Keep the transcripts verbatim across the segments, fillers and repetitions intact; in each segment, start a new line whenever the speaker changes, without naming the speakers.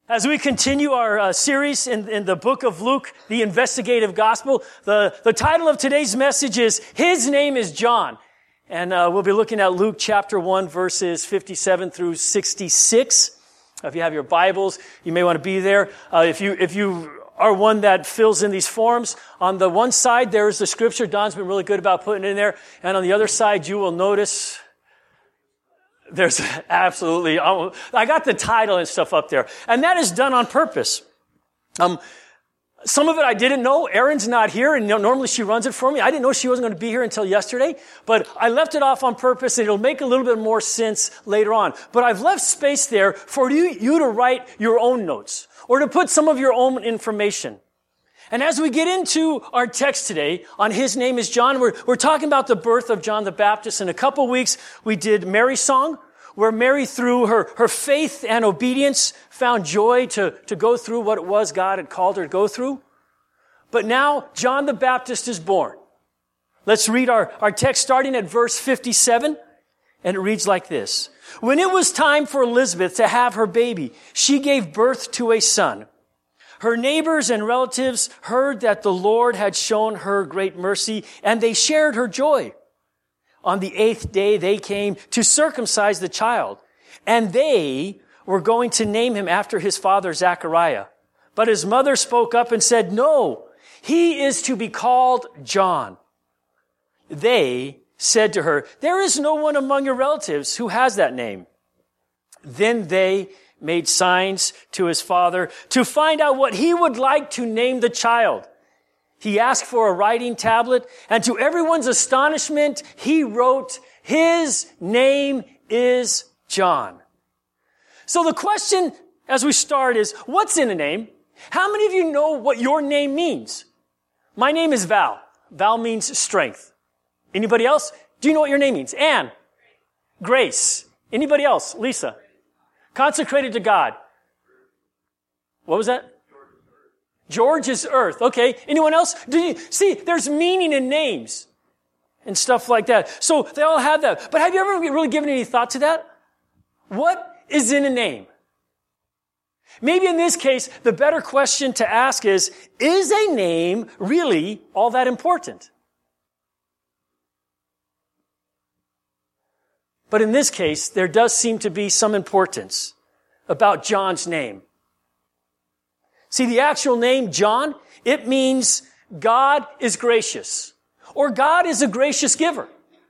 As we continue our uh, series in, in the book of Luke, the investigative gospel, the, the title of today's message is, His Name is John. And uh, we'll be looking at Luke chapter one, verses fifty-seven through sixty-six. If you have your Bibles, you may want to be there. Uh, if you if you are one that fills in these forms, on the one side there is the scripture. Don's been really good about putting it in there. And on the other side, you will notice there's absolutely, I got the title and stuff up there. And that is done on purpose. Um, some of it I didn't know. Erin's not here, and normally she runs it for me. I didn't know she wasn't going to be here until yesterday, but I left it off on purpose, and it'll make a little bit more sense later on. But I've left space there for you, you to write your own notes, or to put some of your own information. And as we get into our text today on His Name is John, we're, we're talking about the birth of John the Baptist. In a couple weeks, we did Mary's song, where Mary, through her, her faith and obedience, found joy to, to go through what it was God had called her to go through. But now, John the Baptist is born. Let's read our, our text starting at verse fifty-seven, and it reads like this. When it was time for Elizabeth to have her baby, she gave birth to a son. Her neighbors and relatives heard that the Lord had shown her great mercy, and they shared her joy. On the eighth day, they came to circumcise the child, and they were going to name him after his father Zechariah. But his mother spoke up and said, "No, he is to be called John." They said to her, "There is no one among your relatives who has that name." Then they made signs to his father to find out what he would like to name the child. He asked for a writing tablet, and to everyone's astonishment, he wrote, "His name is John." So the question as we start is, what's in a name? How many of you know what your name means? My name is Val. Val means strength. Anybody else? Do you know what your name means? Anne. Grace. Anybody else? Lisa. Consecrated to God. What was that? George is earth. Okay. Anyone else? Do you see? There's meaning in names and stuff like that. So they all have that. But have you ever really given any thought to that? What is in a name? Maybe in this case, the better question to ask is, is a name really all that important? But in this case, there does seem to be some importance about John's name. See, the actual name, John, it means God is gracious, or God is a gracious giver.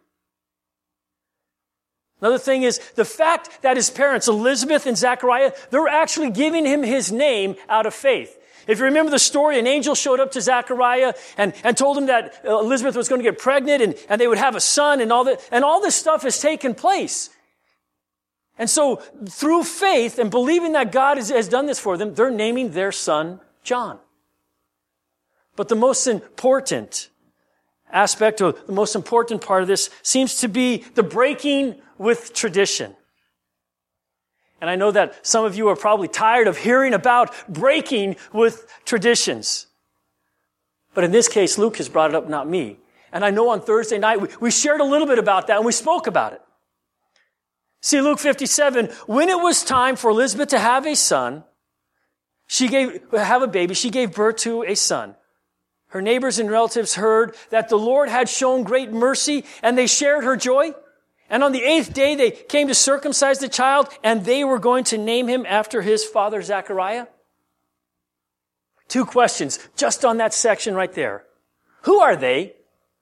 Another thing is the fact that his parents, Elizabeth and Zechariah, they're actually giving him his name out of faith. If you remember the story, an angel showed up to Zechariah and, and told him that Elizabeth was going to get pregnant and, and they would have a son and all that, and all this stuff has taken place. And so through faith and believing that God has, has done this for them, they're naming their son John. But the most important aspect, or the most important part of this, seems to be the breaking with tradition. And I know that some of you are probably tired of hearing about breaking with traditions. But in this case, Luke has brought it up, not me. And I know on Thursday night, we, we shared a little bit about that and we spoke about it. See, Luke fifty-seven, when it was time for Elizabeth to have a son, she gave, have a baby, she gave birth to a son. Her neighbors and relatives heard that the Lord had shown great mercy, and they shared her joy. And on the eighth day, they came to circumcise the child, and they were going to name him after his father Zechariah. Two questions just on that section right there. Who are they?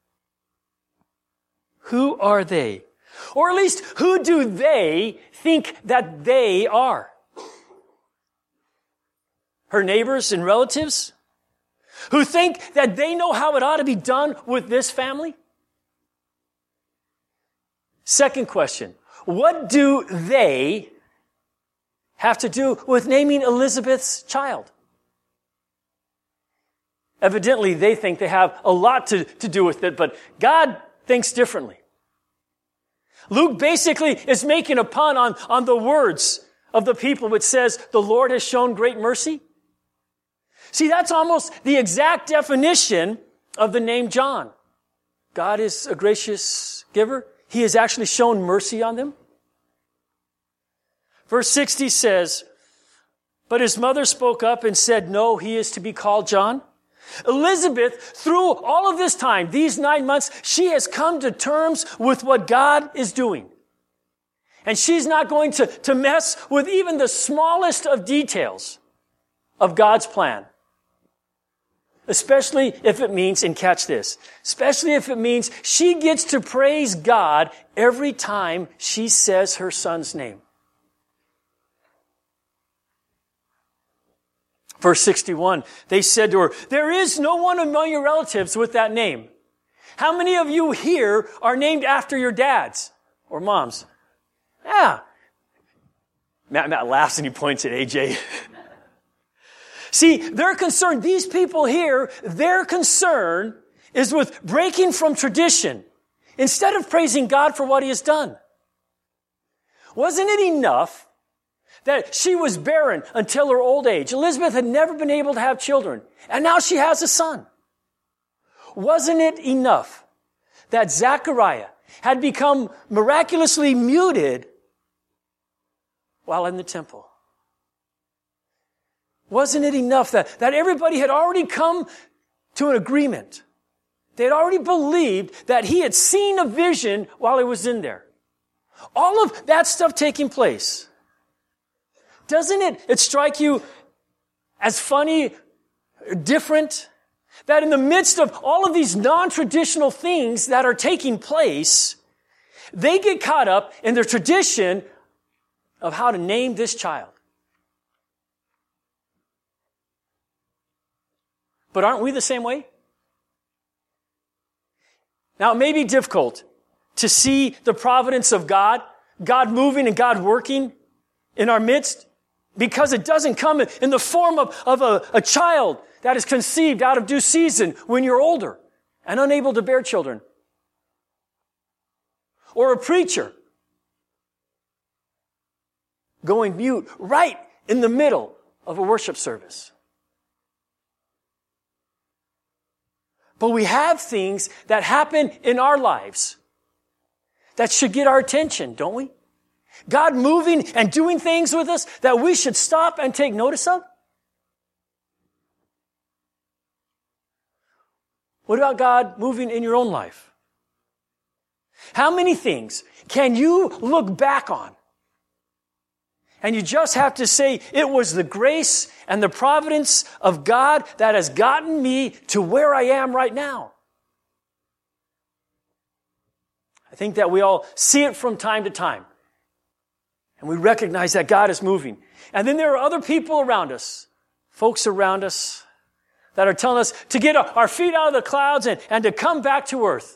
Who are they? Or at least, who do they think that they are? Her neighbors and relatives? Who think that they know how it ought to be done with this family? Second question, what do they have to do with naming Elizabeth's child? Evidently, they think they have a lot to, to do with it, but God thinks differently. Luke basically is making a pun on, on the words of the people, which says, the Lord has shown great mercy. See, that's almost the exact definition of the name John. God is a gracious giver. He has actually shown mercy on them. Verse sixty says, But his mother spoke up and said, no, he is to be called John. Elizabeth, through all of this time, these nine months, she has come to terms with what God is doing. And she's not going to, to mess with even the smallest of details of God's plan. Especially if it means, and catch this, especially if it means she gets to praise God every time she says her son's name. Verse sixty-one, they said to her, there is no one among your relatives with that name. How many of you here are named after your dads or moms? Yeah. Matt, Matt laughs and he points at A J. See, they're concerned, these people here, their concern is with breaking from tradition instead of praising God for what he has done. Wasn't it enough that she was barren until her old age? Elizabeth had never been able to have children, and now she has a son. Wasn't it enough that Zechariah had become miraculously muted while in the temple? Wasn't it enough that, that everybody had already come to an agreement? They had already believed that he had seen a vision while he was in there. All of that stuff taking place. Doesn't it, it strike you as funny, different, that in the midst of all of these non-traditional things that are taking place, they get caught up in their tradition of how to name this child? But aren't we the same way? Now, it may be difficult to see the providence of God, God moving and God working in our midst, because it doesn't come in the form of, of a, a child that is conceived out of due season when you're older and unable to bear children. Or a preacher going mute right in the middle of a worship service. But we have things that happen in our lives that should get our attention, don't we? God moving and doing things with us that we should stop and take notice of. What about God moving in your own life? How many things can you look back on? And you just have to say, it was the grace and the providence of God that has gotten me to where I am right now. I think that we all see it from time to time. And we recognize that God is moving. And then there are other people around us, folks around us, that are telling us to get our feet out of the clouds and, and to come back to earth.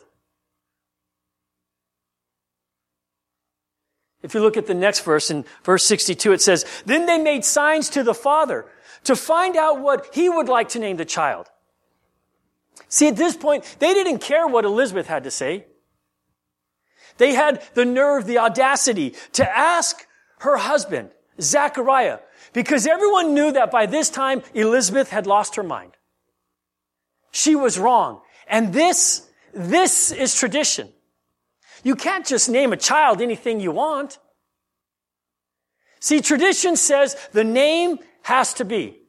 If you look at the next verse, in verse sixty-two, it says, then they made signs to the father to find out what he would like to name the child. See, at this point, they didn't care what Elizabeth had to say. They had the nerve, the audacity to ask her husband, Zechariah, because everyone knew that by this time, Elizabeth had lost her mind. She was wrong. And this, this is tradition. You can't just name a child anything you want. See, tradition says the name has to be.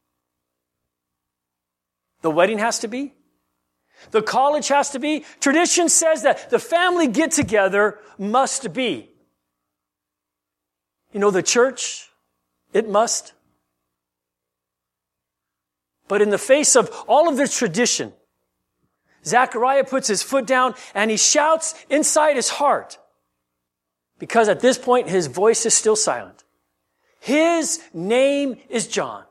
The wedding has to be. The college has to be. Tradition says that the family get-together must be. You know, the church, it must. But in the face of all of this tradition, Zechariah puts his foot down and he shouts inside his heart, because at this point his voice is still silent. His name is John.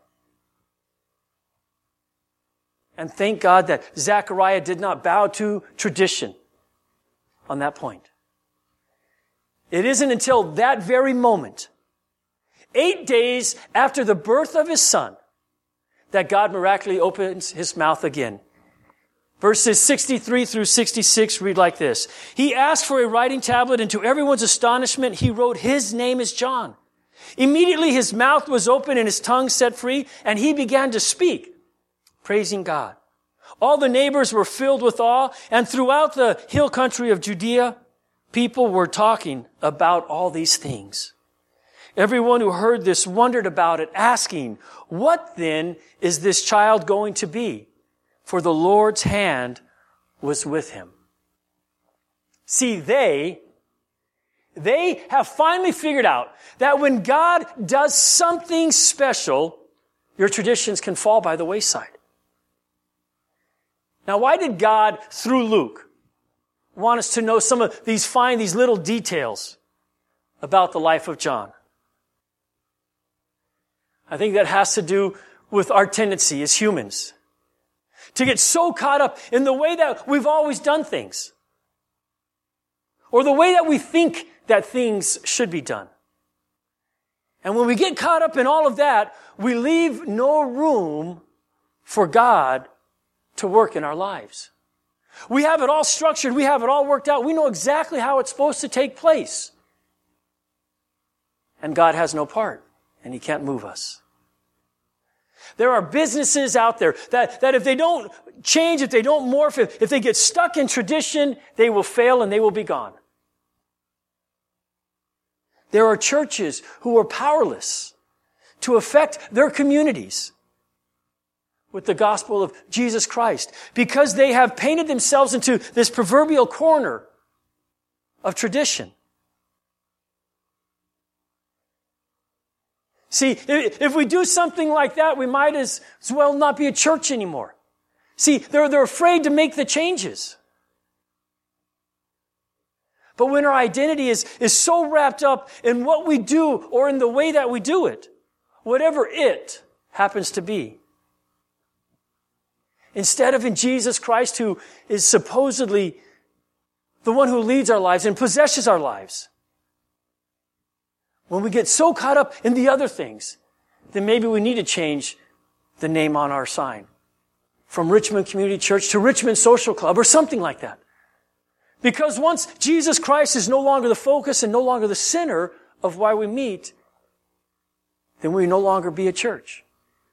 And thank God that Zechariah did not bow to tradition on that point. It isn't until that very moment, eight days after the birth of his son, that God miraculously opens his mouth again. Verses sixty-three through sixty-six read like this. He asked for a writing tablet, and to everyone's astonishment, he wrote, his name is John. Immediately his mouth was open and his tongue set free, and he began to speak, praising God. All the neighbors were filled with awe, and throughout the hill country of Judea, people were talking about all these things. Everyone who heard this wondered about it, asking, "What then is this child going to be?" For the Lord's hand was with him. See, they, they have finally figured out that when God does something special, your traditions can fall by the wayside. Now, why did God, through Luke, want us to know some of these fine, these little details about the life of John? I think that has to do with our tendency as humans to get so caught up in the way that we've always done things, or the way that we think that things should be done. And when we get caught up in all of that, we leave no room for God to work in our lives. We have it all structured. We have it all worked out. We know exactly how it's supposed to take place. And God has no part, and He can't move us. There are businesses out there that, that if they don't change, if they don't morph, if, if they get stuck in tradition, they will fail and they will be gone. There are churches who are powerless to affect their communities with the gospel of Jesus Christ because they have painted themselves into this proverbial corner of tradition. See, if we do something like that, we might as well not be a church anymore. See, they're, they're afraid to make the changes. But when our identity is, is so wrapped up in what we do or in the way that we do it, whatever it happens to be, instead of in Jesus Christ, who is supposedly the one who leads our lives and possesses our lives, when we get so caught up in the other things, then maybe we need to change the name on our sign from Richmond Community Church to Richmond Social Club or something like that. Because once Jesus Christ is no longer the focus and no longer the center of why we meet, then we no longer be a church.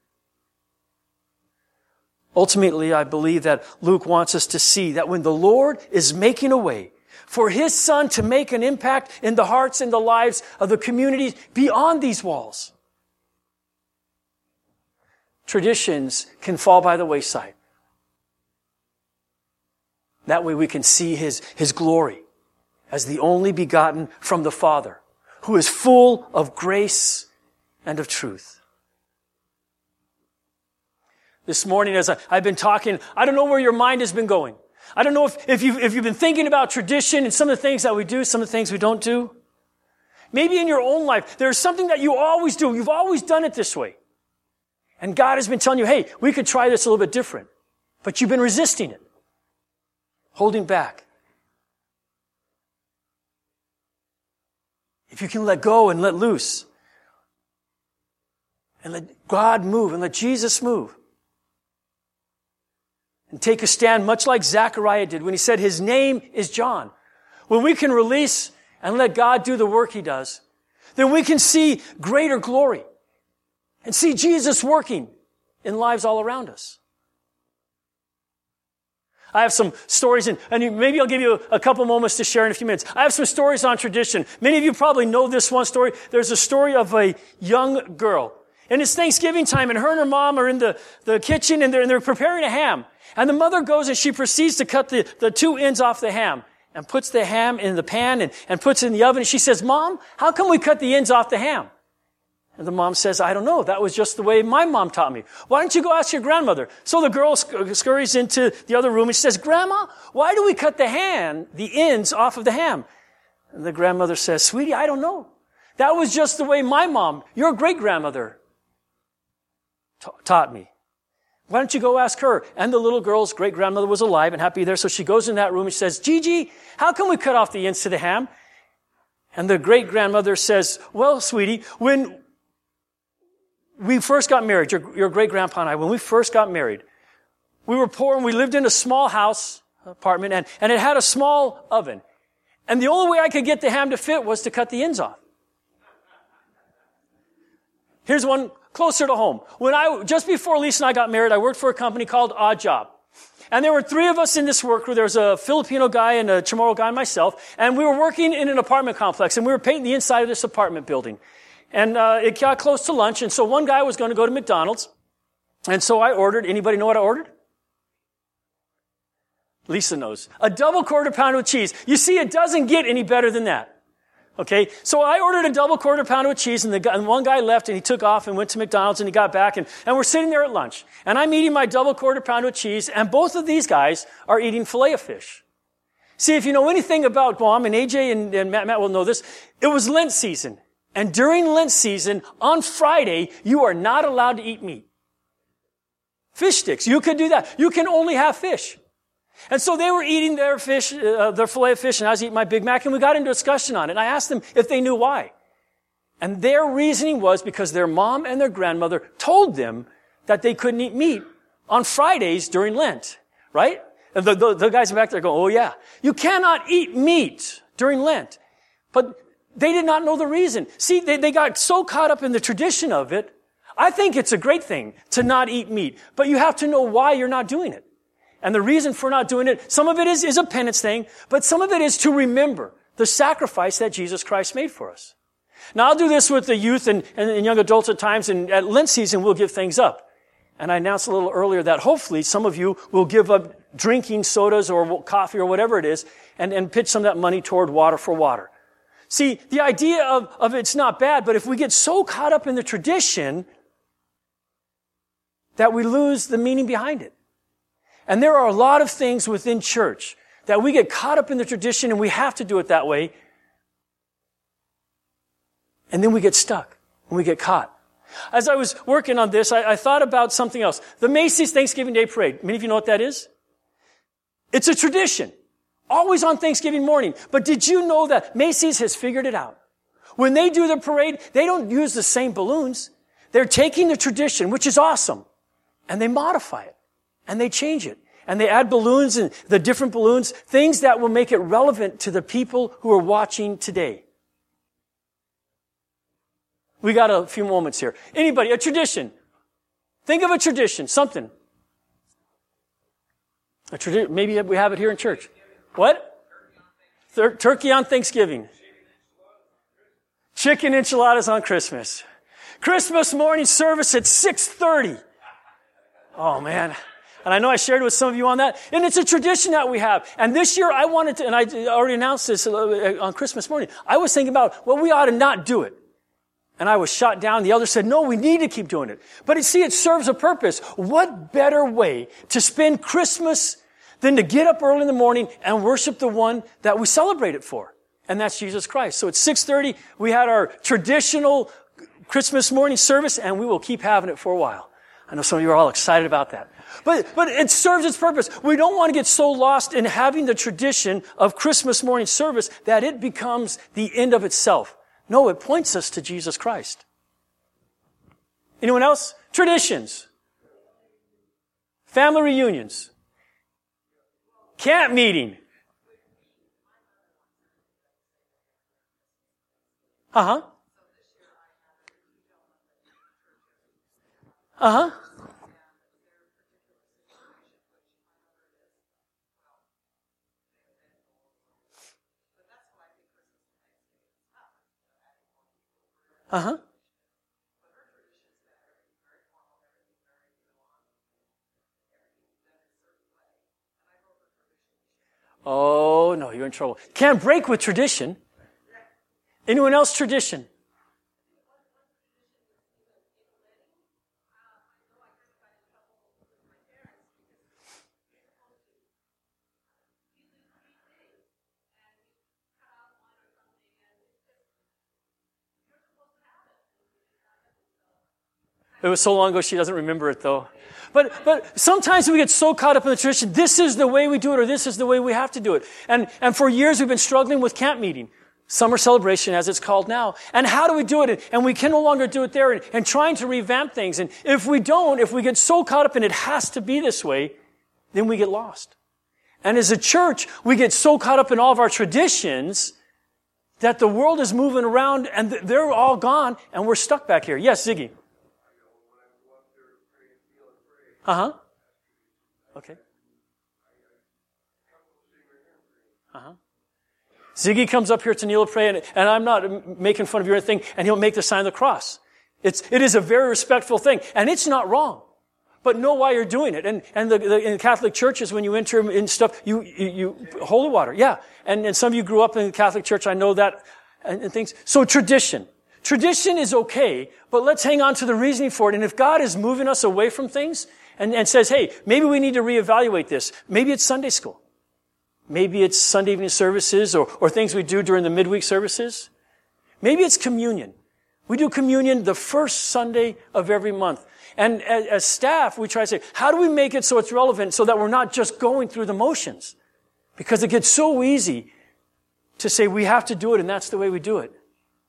Ultimately, I believe that Luke wants us to see that when the Lord is making a way for His Son to make an impact in the hearts and the lives of the communities beyond these walls, traditions can fall by the wayside. That way we can see His, His glory as the only begotten from the Father, who is full of grace and of truth. This morning, as I, I've been talking, I don't know where your mind has been going. I don't know if, if, you've, if you've been thinking about tradition and some of the things that we do, some of the things we don't do. Maybe in your own life, there's something that you always do. You've always done it this way. And God has been telling you, hey, we could try this a little bit different. But you've been resisting it, holding back. If you can let go and let loose, and let God move, and let Jesus move, and take a stand much like Zechariah did when he said his name is John. When we can release and let God do the work He does, then we can see greater glory and see Jesus working in lives all around us. I have some stories, and, and maybe I'll give you a, a couple moments to share in a few minutes. I have some stories on tradition. Many of you probably know this one story. There's a story of a young girl. And it's Thanksgiving time, and her and her mom are in the, the kitchen, and they're, and they're preparing a ham. And the mother goes and she proceeds to cut the, the two ends off the ham and puts the ham in the pan and, and puts it in the oven. And she says, "Mom, how come we cut the ends off the ham?" And the mom says, "I don't know. That was just the way my mom taught me." "Why don't you go ask your grandmother?" So the girl scurries into the other room and she says, "Grandma, why do we cut the ham, the ends off of the ham?" And the grandmother says, "Sweetie, I don't know. That was just the way my mom, your great-grandmother, ta- taught me. Why don't you go ask her?" And the little girl's great-grandmother was alive and happy there, so she goes in that room and she says, "Gigi, how can we cut off the ends to the ham?" And the great-grandmother says, "Well, sweetie, when we first got married, your, your great-grandpa and I, when we first got married, we were poor and we lived in a small house, apartment, and, and it had a small oven. And the only way I could get the ham to fit was to cut the ends off." Here's one closer to home. When I, just before Lisa and I got married, I worked for a company called Odd Job. And there were three of us in this work crew. There was a Filipino guy and a Chamorro guy and myself. And we were working in an apartment complex, and we were painting the inside of this apartment building. And uh, it got close to lunch, and so one guy was going to go to McDonald's. And so I ordered, anybody know what I ordered? Lisa knows. A double quarter pounder with cheese. You see, it doesn't get any better than that. Okay, so I ordered a double quarter pounder with cheese, and, the guy, and one guy left, and he took off and went to McDonald's, and he got back, and, and we're sitting there at lunch. And I'm eating my double quarter pounder with cheese, and both of these guys are eating filet of fish. See, if you know anything about Guam, and A J and, and Matt, Matt will know this, it was Lent season. And during Lent season, on Friday, you are not allowed to eat meat. Fish sticks, you could do that. You can only have fish. And so they were eating their fish, uh, their filet of fish, and I was eating my Big Mac, and we got into a discussion on it. And I asked them if they knew why. And their reasoning was because their mom and their grandmother told them that they couldn't eat meat on Fridays during Lent, right? And the, the, the guys back there go, oh yeah, you cannot eat meat during Lent. But they did not know the reason. See, they, they got so caught up in the tradition of it. I think it's a great thing to not eat meat, but you have to know why you're not doing it. And the reason for not doing it, some of it is, is a penance thing, but some of it is to remember the sacrifice that Jesus Christ made for us. Now, I'll do this with the youth and, and, and young adults at times, and at Lent season, we'll give things up. And I announced a little earlier that hopefully some of you will give up drinking sodas or coffee or whatever it is, and, and pitch some of that money toward Water for Water. See, the idea of, of it's not bad, but if we get so caught up in the tradition that we lose the meaning behind it. And there are a lot of things within church that we get caught up in the tradition and we have to do it that way. And then we get stuck and we get caught. As I was working on this, I, I thought about something else. The Macy's Thanksgiving Day Parade. Many of you know what that is? It's a tradition. Always on Thanksgiving morning. But did you know that Macy's has figured it out? When they do the parade, they don't use the same balloons. They're taking the tradition, which is awesome, and they modify it. And they change it. And they add balloons and the different balloons, things that will make it relevant to the people who are watching today. We got a few moments here. Anybody, a tradition. Think of a tradition, something. A tradi- maybe we have it here in church. What? Thir- turkey on Thanksgiving. Chicken enchiladas on Christmas. Christmas morning service at six thirty. Oh man. And I know I shared with some of you on that. And it's a tradition that we have. And this year I wanted to, and I already announced this on Christmas morning, I was thinking about, well, we ought to not do it. And I was shot down. The elders said, no, we need to keep doing it. But you see, it serves a purpose. What better way to spend Christmas than to get up early in the morning and worship the one that we celebrate it for? And that's Jesus Christ. So at six thirty, we had our traditional Christmas morning service, and we will keep having it for a while. I know some of you are all excited about that. But, but it serves its purpose. We don't want to get so lost in having the tradition of Christmas morning service that it becomes the end of itself. No, it points us to Jesus Christ. Anyone else? Traditions. Family reunions. Camp meeting. Uh-huh. Uh-huh. Uh-huh. Oh, no, you're in trouble. Can't break with tradition. Anyone else tradition? It was so long ago she doesn't remember it though. But but sometimes we get so caught up in the tradition, this is the way we do it or this is the way we have to do it. And and for years we've been struggling with camp meeting. Summer celebration as it's called now. And how do we do it? And we can no longer do it there and, and trying to revamp things. And if we don't, if we get so caught up in it has to be this way, then we get lost. And as a church, we get so caught up in all of our traditions that the world is moving around and they're all gone and we're stuck back here. Yes, Ziggy. Uh-huh. Okay. Uh-huh. Ziggy comes up here to kneel and pray, and, and I'm not making fun of you or anything, and he'll make the sign of the cross. It's, it is a very respectful thing, and it's not wrong. But know why you're doing it. And, and the, the, in Catholic churches, when you enter in stuff, you, you, you, holy water, yeah. And, and some of you grew up in the Catholic church, I know that, and, and things. So tradition. Tradition is okay, but let's hang on to the reasoning for it. And if God is moving us away from things and, and says, hey, maybe we need to reevaluate this. Maybe it's Sunday school. Maybe it's Sunday evening services or, or things we do during the midweek services. Maybe it's communion. We do communion the first Sunday of every month. And as, as staff, we try to say, how do we make it so it's relevant so that we're not just going through the motions? Because it gets so easy to say we have to do it and that's the way we do it.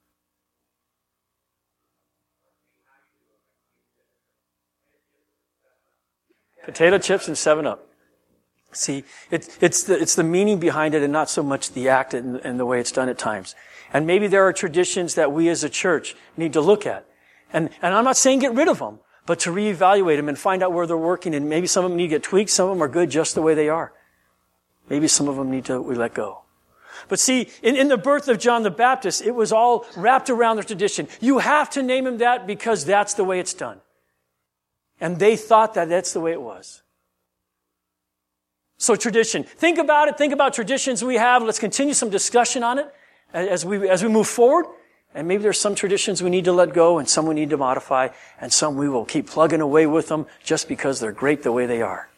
Potato chips and seven up. See, it, it's the, it's the meaning behind it and not so much the act and, and the way it's done at times. And maybe there are traditions that we as a church need to look at. And, and I'm not saying get rid of them, but to reevaluate them and find out where they're working. And maybe some of them need to get tweaked. Some of them are good just the way they are. Maybe some of them need to, we let go. But see, in, in the birth of John the Baptist, it was all wrapped around the tradition. You have to name him that because that's the way it's done. And they thought that that's the way it was. So tradition. Think about it. Think about traditions we have. Let's continue some discussion on it as we, as we move forward. And maybe there's some traditions we need to let go and some we need to modify and some we will keep plugging away with them just because they're great the way they are.